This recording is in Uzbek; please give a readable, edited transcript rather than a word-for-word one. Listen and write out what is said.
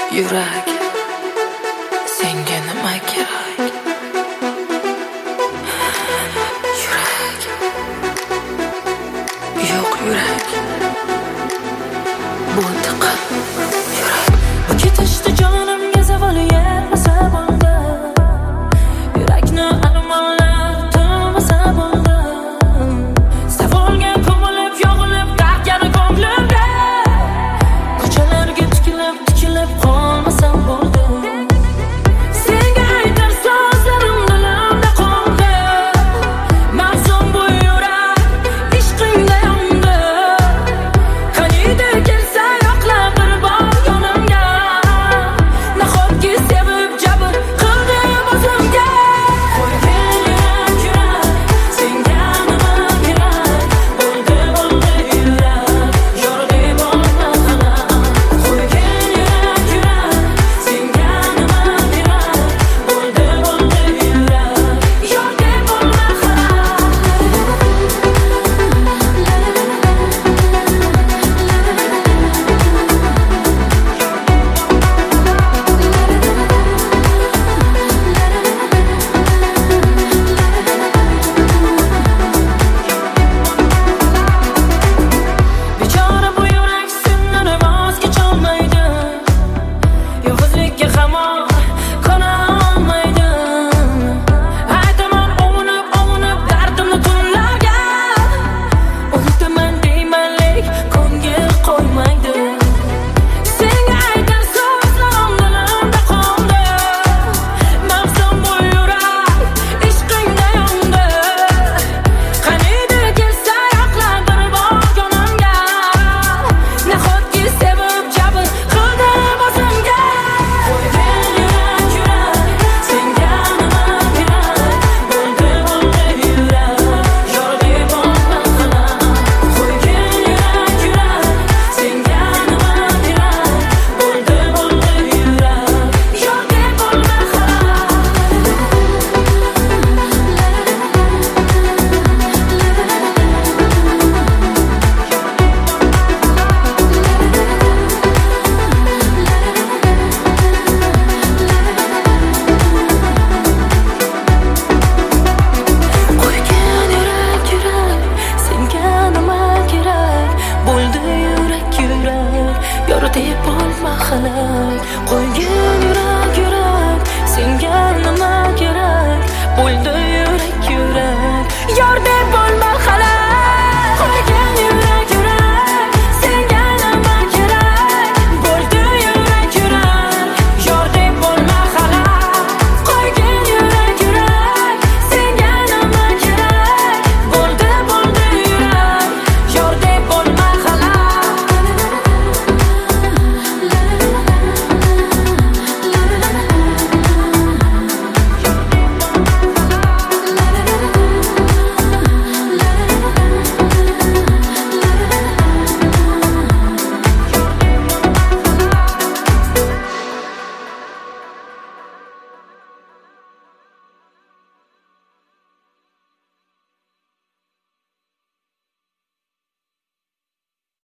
Yurak, senga nima kerak? Yurak, yo'q yurak, bo'ldi qil. Yurak, bu ketishdi jonimga zavol yetmasa bo'ldi. Yurakni armonlar to'lmasa bo'ldi. Savolga ko'milib, yog'ilib, dargani ko'nglimda. Ko'chalarga tikilib qolmasam bo'ldi. Senga aytar so'zlarim dilimda qoldi. Mavzum bu yurak, ishqingda yondi. Qaniydi kelsa yo'qlab bir bor yonimga. Nahotki sevib jabr qildim o'zimga. Qo'ygin yurak, senga nima kerak? Bo'ldi yurak, yordam bo'lma xalaq. Qo'ygin yurak, senga nima kerak? Bo'ldi yurak, yordam bo'lma Bechora bu yurak sendan voz kecholmaydi. Yolg'izlikka hamon qona olmaydi. Aytaman ovunib dardimni tunlarga. Unutaman deyman lek ko'ngil qo'ymaydi. Senga aytar so'zlarim dilimda qoldi. Mavzum bu yurak, ishqingda yondi. Qaniydi kelsa yo'qlab bir bor yonimga. Nahotki sevib jabr qildim o'zimga. Qo'ygin yurak, senga nima kerak? Bo'ldi yurak, yordam bo'lma xalaq. Qo'ygin yurak, senga nima kerak? Bo'ldi yurak, yordam bo'lma Qo'ygin yurak, senga nima kerak? Bo'ldi yurak, yordam bo'lma xalaq. Qo'ygin yurak, senga nima kerak? Bo'ldi